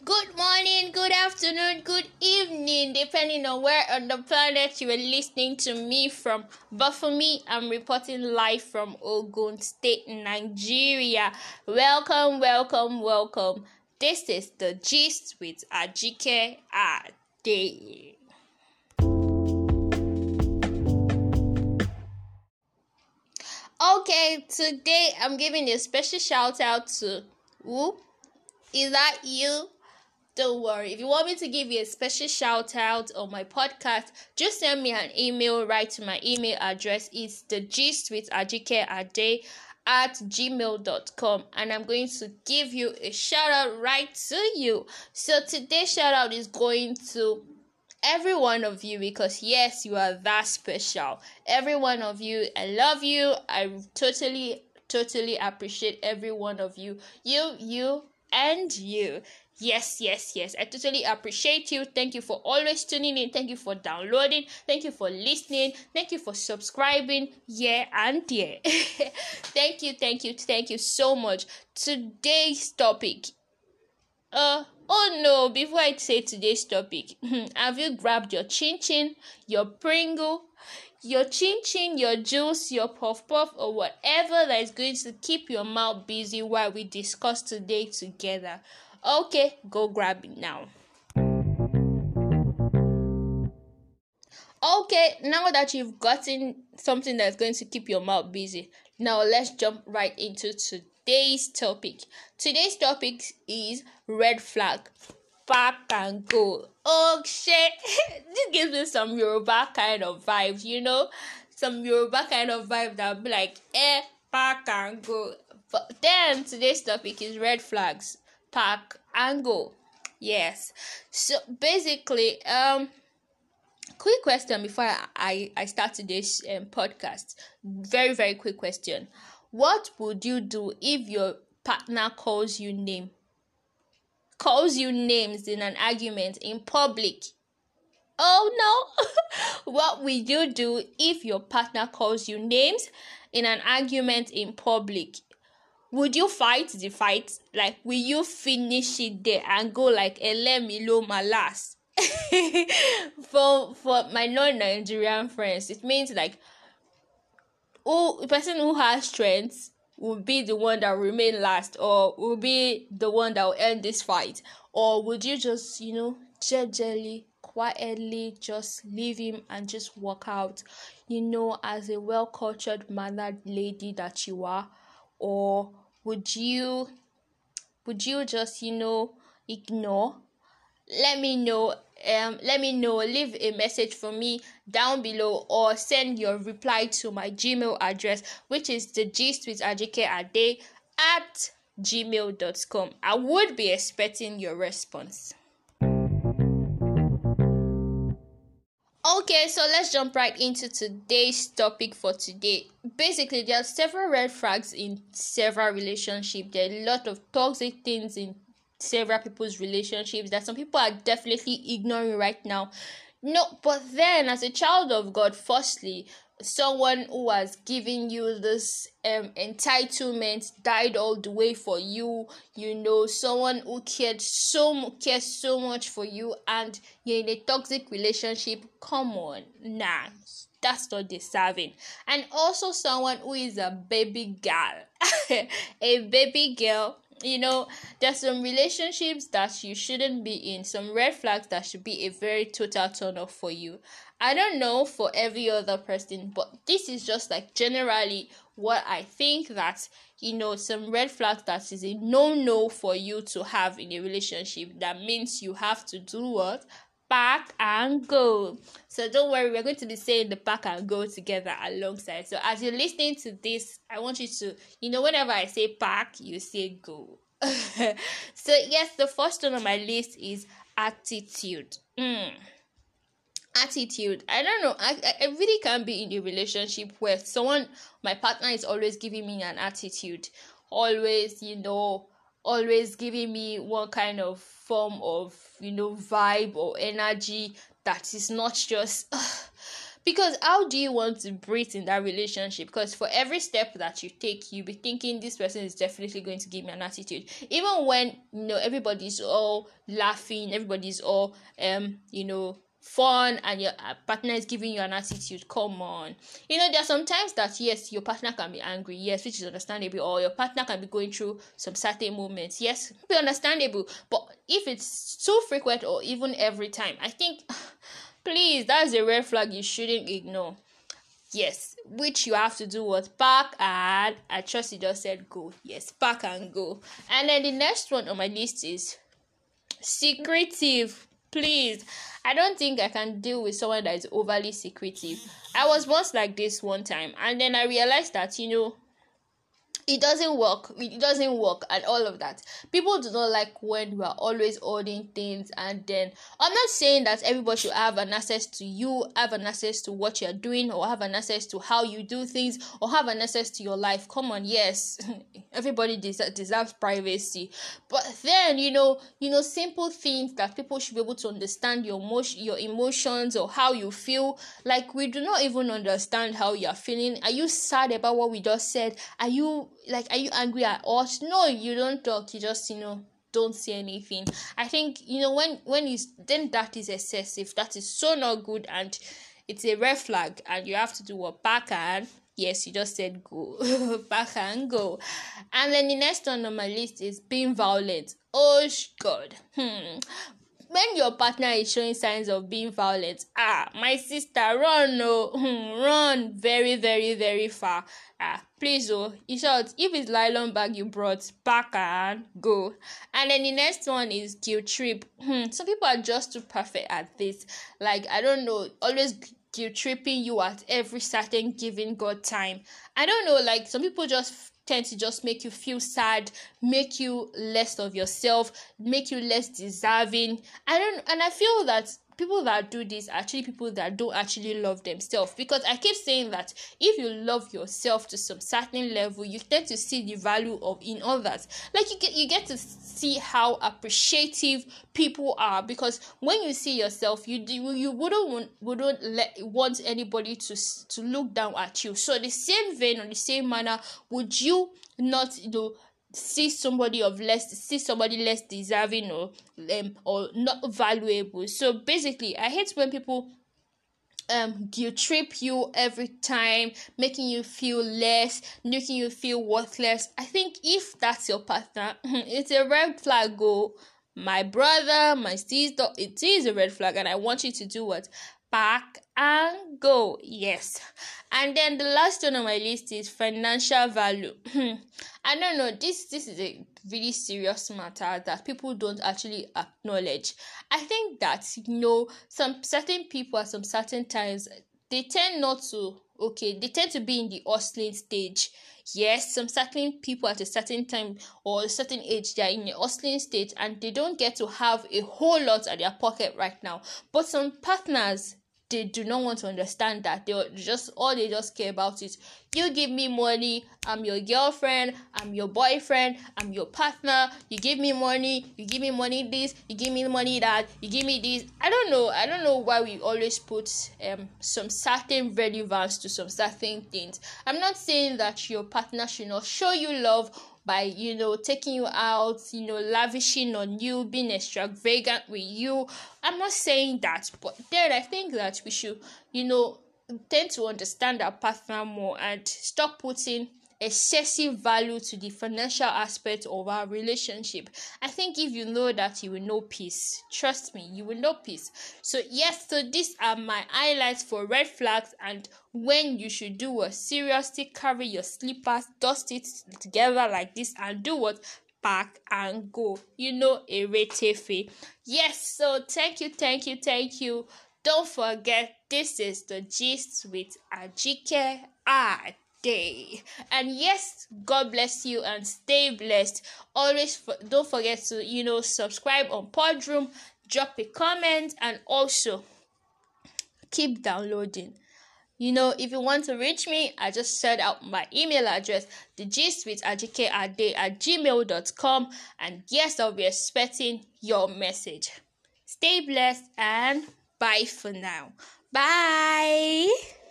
Good morning, good afternoon, good evening, depending on where on the planet you are listening to me from. But for me, I'm reporting live from Ogun State, Nigeria. Welcome, welcome, welcome. This is the gist with Ajike Ade. Okay, today I'm giving a special shout out to who? Is that you? Don't worry. If you want me to give you a special shout out on my podcast, just send me an email right to my email address. It's the gist with ajikeade at gmail.com, and I'm going to give you a shout out right to you. So today's shout out is going to every one of you, because yes, you are that special. Every one of you, I love you. I totally appreciate every one of you. You and you. Yes. I totally appreciate you. Thank you for always tuning in. Thank you for downloading. Thank you for listening. Thank you for subscribing. Yeah. Thank you so much. Today's topic. Oh no, before I say today's topic, have you grabbed your chin, your Pringle, your chin, your juice, your puff, or whatever that is going to keep your mouth busy while we discuss today together? Okay, go grab it now. Okay, now that you've gotten something that's going to keep your mouth busy, now let's jump right into today's topic. Today's topic is red flag. Pack and go. Oh shit. This gives me some Yoruba kind of vibes, Some Yoruba kind of vibe that would be like, pack and go. But then today's topic is red flags. Pack and go. Yes. So basically, quick question before I start today's podcast. Very, very quick question. What would you do if your partner calls you names in an argument in public? Oh no. What will you do if your partner calls you names in an argument in public? Would you fight the fight? Like, will you finish it there and go like Elemilo Malas? For my non-Nigerian friends, it means like, the person who has strength will be the one that will remain last, or will be the one that will end this fight. Or would you just, gingerly, quietly just leave him and just walk out, as a well-cultured mannered lady that you are? Or would you just, ignore? Let me know. Leave a message for me down below, or send your reply to my Gmail address, which is the gist with ajikeade at gmail.com. I would be expecting your response. Okay, so let's jump right into today's topic for today. Basically, there are several red flags in several relationships. There are a lot of toxic things in several people's relationships that some people are definitely ignoring right now. No, but then as a child of God, firstly, someone who has given you this entitlement, died all the way for you, someone who cares so much for you, and you're in a toxic relationship. Come on, nah, that's not deserving. And also someone who is a baby girl. A baby girl. There's some relationships that you shouldn't be in, some red flags that should be a very total turn off for you. I don't know for every other person, but this is just like generally what I think, that some red flags that is a no for you to have in a relationship. That means you have to do what? Pack and go. So don't worry, we're going to be saying the pack and go together alongside. So as you're listening to this, I want you to, whenever I say pack, you say go. So yes, the first one on my list is attitude. Attitude. I don't know. I really can't be in a relationship where my partner is always giving me an attitude. Always giving me one kind of form of, vibe or energy that is not just Because how do you want to breathe in that relationship? Because for every step that you take, you'll be thinking this person is definitely going to give me an attitude. Even when everybody's all laughing, everybody's all fun, and your partner is giving you an attitude. Come on. There are some times that yes, your partner can be angry, yes, which is understandable, or your partner can be going through some certain moments, yes, be understandable. But if it's too frequent or even every time, I think please, that's a red flag you shouldn't ignore. Yes, which you have to do what? Pack and I trust you just said go. Yes, pack and go. And then the next one on my list is secretive. Please, I don't think I can deal with someone that is overly secretive. I was once like this one time, and then I realized that it doesn't work and all of that. People do not like when we are always holding things, and then I'm not saying that everybody should have an access to you, have an access to what you're doing, or have an access to how you do things, or have an access to your life. Come on, yes. Everybody deserves privacy. But then simple things that people should be able to understand your emotions or how you feel. Like, we do not even understand how you're feeling. Are you sad about what we just said? Are you angry at us? No, you don't talk. You just don't say anything. I think when you then, that is excessive. That is so not good, and it's a red flag. And you have to do what? Back and yes, you just said go. Back and go. And then the next one on my list is being violent. Oh God. When your partner is showing signs of being violent, my sister, run, run very, very, very far. Please, in short, if it's nylon bag you brought, pack and go. And then the next one is guilt trip. Some people are just too perfect at this. Like, I don't know, always guilt tripping you at every certain given God time. I don't know, like, some people just tend to just make you feel sad, make you less of yourself, make you less deserving. I feel that people that do this are actually people that don't actually love themselves, because I keep saying that if you love yourself to some certain level, you tend to see the value of in others. Like, you get to see how appreciative people are, because when you see yourself, you wouldn't want anybody to look down at you. So the same vein, or the same manner, would you not see somebody less deserving or not valuable? So basically, I hate when people guilt trip you every time, making you feel less, making you feel worthless. I think if that's your partner, it's a red flag. Go, my brother, my sister, it is a red flag, and I want you to do what? Pack and go. Yes. And then the last one on my list is financial value. I don't know, this is a really serious matter that people don't actually acknowledge. I think that some certain people at some certain times, they tend to be in the hustling stage. Yes, some certain people at a certain time or a certain age, they are in a hustling stage, and they don't get to have a whole lot at their pocket right now. But some partners, they do not want to understand that. They just care about is, you give me money, I'm your girlfriend, I'm your boyfriend, I'm your partner. You give me money this, you give me money that, you give me this. I don't know why we always put some certain relevance to some certain things. I'm not saying that your partner should not show you love by taking you out, lavishing on you, being extravagant with you. I'm not saying that, but then I think that we should tend to understand our partner more and stop putting excessive value to the financial aspect of our relationship. I think if you know that, you will know peace. Trust me, you will know peace. So yes, so these are my highlights for red flags and when you should do what? Seriously carry your slippers, dust it together like this, and do what? Pack and go. A rete. Yes, so thank you. Don't forget, this is the gist with Ajike Day. And yes, God bless you and stay blessed. Always don't forget to subscribe on Podroom, drop a comment, and also keep downloading. If you want to reach me, I just set out my email address, thegistwithajikeade@gmail.com, and yes, I'll be expecting your message. Stay blessed and bye for now. Bye.